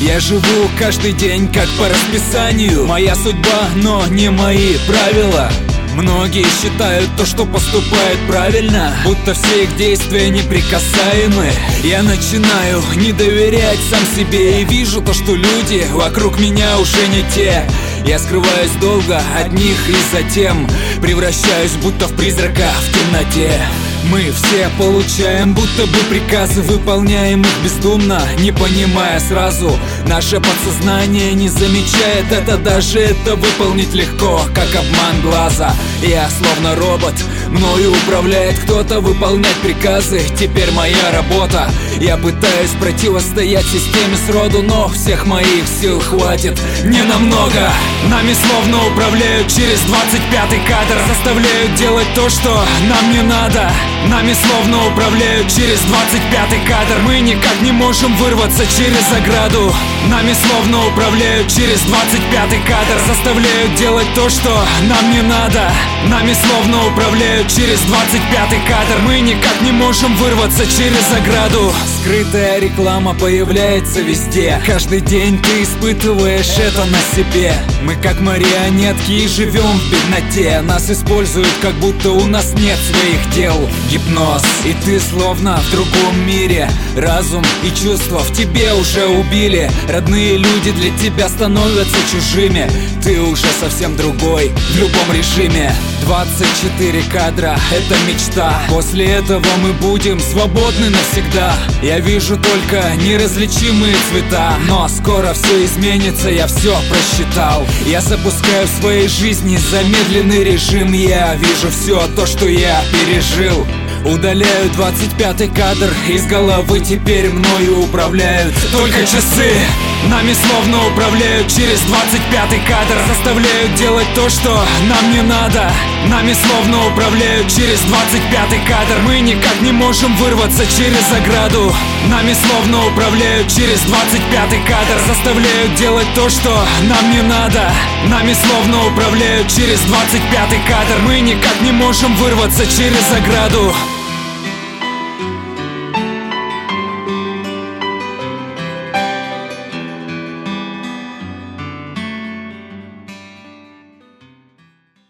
Я живу каждый день как по расписанию. Моя судьба, но не мои правила. Многие считают то, что поступают правильно, будто все их действия неприкасаемы. Я начинаю не доверять сам себе и вижу то, что люди вокруг меня уже не те. Я скрываюсь долго от них и затем превращаюсь будто в призрака в темноте. Мы все получаем будто бы приказы, выполняем их бездумно, не понимая сразу. Наше подсознание не замечает это, даже это выполнить легко, как обман глаза. Я словно робот, мною управляет кто-то, выполнять приказы теперь моя работа. Я пытаюсь противостоять системе сроду, но всех моих сил хватит ненамного. Нами словно управляют через 25-й кадр, заставляют делать то, что нам не надо. Нами словно управляют через 25-й кадр, мы никак не можем вырваться через ограду. Нами словно управляют через 25-й кадр, заставляют делать то, что нам не надо. Нами словно управляют через 25-й кадр, мы никак не можем вырваться через ограду. Скрытая реклама появляется везде, каждый день ты испытываешь это на себе. Мы как марионетки и живем в бедноте, нас используют, как будто у нас нет своих дел. Гипноз, и ты словно в другом мире. Разум и чувства в тебе уже убили. Родные люди для тебя становятся чужими. Ты уже совсем другой в любом режиме. 24 кадра — это мечта. После этого мы будем свободны навсегда. Я вижу только неразличимые цвета, но скоро все изменится, я все просчитал. Я запускаю в своей жизни замедленный режим. Я вижу все то, что я пережил. Удаляю 25-й кадр из головы, теперь мною управляют только часы. Нами словно управляют через 25-й кадр, заставляют делать то, что нам не надо. Нами словно управляют через 25-й кадр, мы никак не можем вырваться через ограду. Нами словно управляют через 25-й кадр, заставляют делать то, что нам не надо. Нами словно управляют через 25-й кадр, мы никак не можем вырваться через ограду.